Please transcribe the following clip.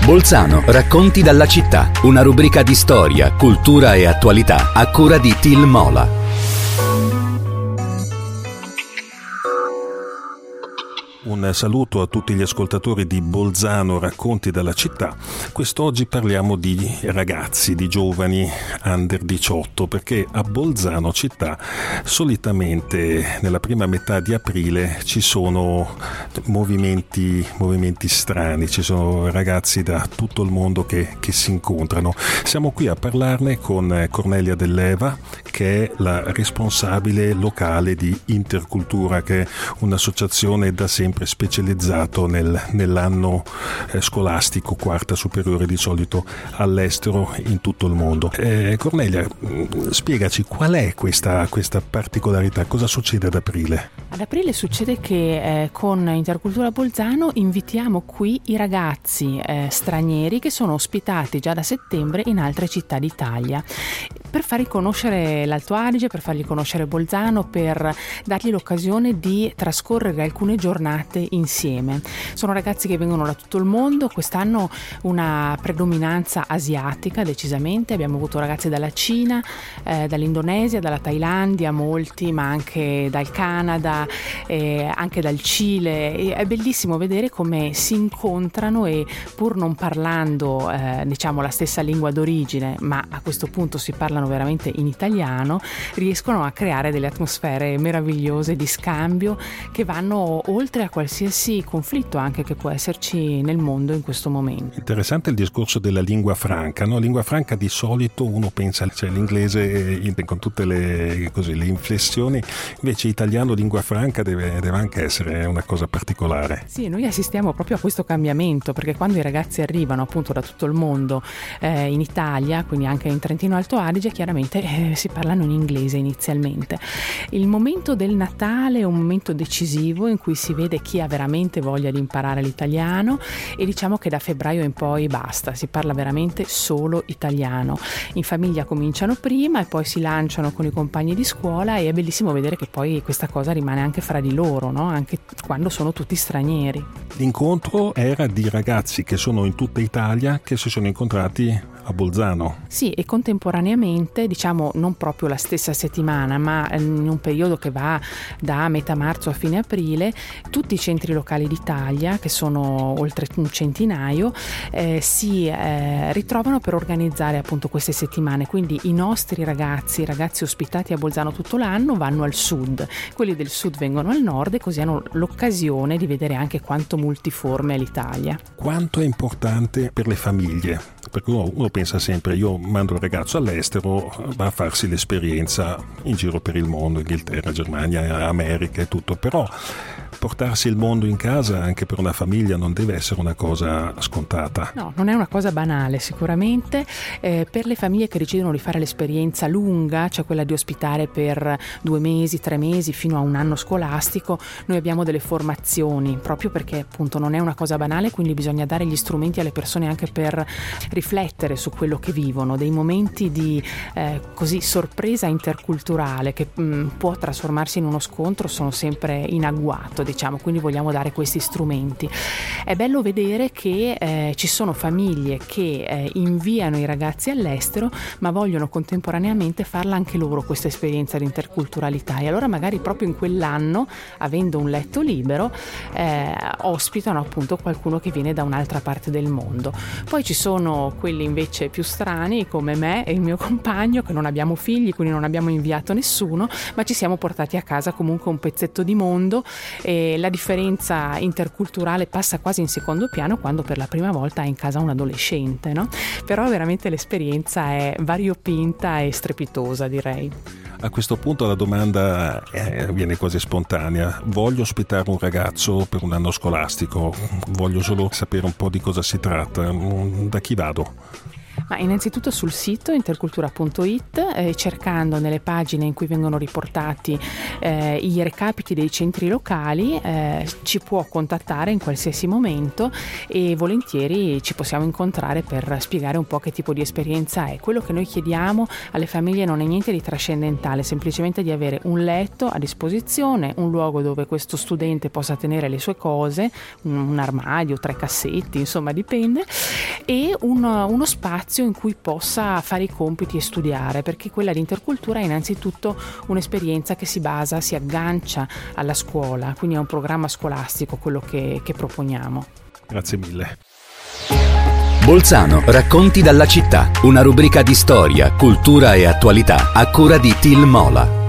Bolzano, racconti dalla città. Una rubrica di storia, cultura e attualità a cura di Til Mola. Un saluto a tutti gli ascoltatori di Bolzano, racconti dalla città. Quest'oggi parliamo di ragazzi, di giovani under 18, perché a Bolzano città solitamente nella prima metà di aprile ci sono movimenti strani, ci sono ragazzi da tutto il mondo che si incontrano. Siamo qui a parlarne con Cornelia Dell'Eva, che è la responsabile locale di Intercultura, che è un'associazione da sempre specializzato nell'anno scolastico, quarta superiore, di solito all'estero in tutto il mondo. Cornelia, spiegaci qual è questa particolarità, cosa succede ad aprile? Ad aprile succede che con Intercultura Bolzano invitiamo qui i ragazzi stranieri che sono ospitati già da settembre in altre città d'Italia, per fargli conoscere l'Alto Adige, per fargli conoscere Bolzano, per dargli l'occasione di trascorrere alcune giornate insieme. Sono ragazzi che vengono da tutto il mondo, quest'anno una predominanza asiatica decisamente, abbiamo avuto ragazzi dalla Cina, dall'Indonesia, dalla Thailandia, molti, ma anche dal Canada, anche dal Cile. E è bellissimo vedere come si incontrano e, pur non parlando la stessa lingua d'origine, ma a questo punto si parlano veramente in italiano, riescono a creare delle atmosfere meravigliose di scambio che vanno oltre a qualsiasi conflitto anche che può esserci nel mondo in questo momento. Interessante il discorso della lingua franca, no? Lingua franca di solito uno pensa, l'inglese con tutte le inflessioni, invece italiano lingua franca deve anche essere una cosa particolare. Sì, noi assistiamo proprio a questo cambiamento, perché quando i ragazzi arrivano appunto da tutto il mondo in Italia, quindi anche in Trentino Alto Adige, chiaramente si parlano in inglese inizialmente. Il momento del Natale è un momento decisivo in cui si vede chi ha veramente voglia di imparare l'italiano, e diciamo che da febbraio in poi basta, si parla veramente solo italiano. In famiglia cominciano prima e poi si lanciano con i compagni di scuola, e è bellissimo vedere che poi questa cosa rimane anche fra di loro, no? Anche quando sono tutti stranieri. L'incontro era di ragazzi che sono in tutta Italia, che si sono incontrati a Bolzano. Sì, e contemporaneamente, non proprio la stessa settimana, ma in un periodo che va da metà marzo a fine aprile, tutti i centri locali d'Italia, che sono oltre un centinaio, si ritrovano per organizzare appunto queste settimane. Quindi i nostri ragazzi ospitati a Bolzano tutto l'anno vanno al sud, quelli del sud vengono al nord, e così hanno l'occasione di vedere anche quanto multiforme è l'Italia. Quanto è importante per le famiglie? Perché uno pensa sempre, io mando il ragazzo all'estero, va a farsi l'esperienza in giro per il mondo, Inghilterra, Germania, America e tutto, però portarsi il mondo in casa anche per una famiglia non deve essere una cosa scontata. No, non è una cosa banale sicuramente. Per le famiglie che decidono di fare l'esperienza lunga, cioè quella di ospitare per 2 mesi, 3 mesi, fino a un anno scolastico, noi abbiamo delle formazioni, proprio perché appunto non è una cosa banale, quindi bisogna dare gli strumenti alle persone anche per riflettere su quello che vivono, dei momenti di sorpresa interculturale che può trasformarsi in uno scontro, sono sempre in agguato, quindi vogliamo dare questi strumenti. È bello vedere che ci sono famiglie che inviano i ragazzi all'estero, ma vogliono contemporaneamente farla anche loro questa esperienza di interculturalità, e allora magari proprio in quell'anno, avendo un letto libero, ospitano appunto qualcuno che viene da un'altra parte del mondo. Poi ci sono quelli invece più strani, come me e il mio compagno, che non abbiamo figli, quindi non abbiamo inviato nessuno, ma ci siamo portati a casa comunque un pezzetto di mondo, e la differenza interculturale passa quasi in secondo piano quando per la prima volta hai in casa un adolescente, no? Però veramente l'esperienza è variopinta e strepitosa, direi. A questo punto la domanda viene quasi spontanea. Voglio ospitare un ragazzo per un anno scolastico, voglio solo sapere un po' di cosa si tratta. Da chi vado? Ma innanzitutto sul sito intercultura.it, cercando nelle pagine in cui vengono riportati i recapiti dei centri locali, ci può contattare in qualsiasi momento e volentieri ci possiamo incontrare per spiegare un po' che tipo di esperienza è. Quello che noi chiediamo alle famiglie non è niente di trascendentale, semplicemente di avere un letto a disposizione, un luogo dove questo studente possa tenere le sue cose, un armadio, 3 cassetti, insomma dipende, e uno spazio in cui possa fare i compiti e studiare, perché quella di intercultura è innanzitutto un'esperienza che si aggancia alla scuola, quindi è un programma scolastico quello che proponiamo. Grazie mille. Bolzano, racconti dalla città, una rubrica di storia, cultura e attualità a cura di Til Mola.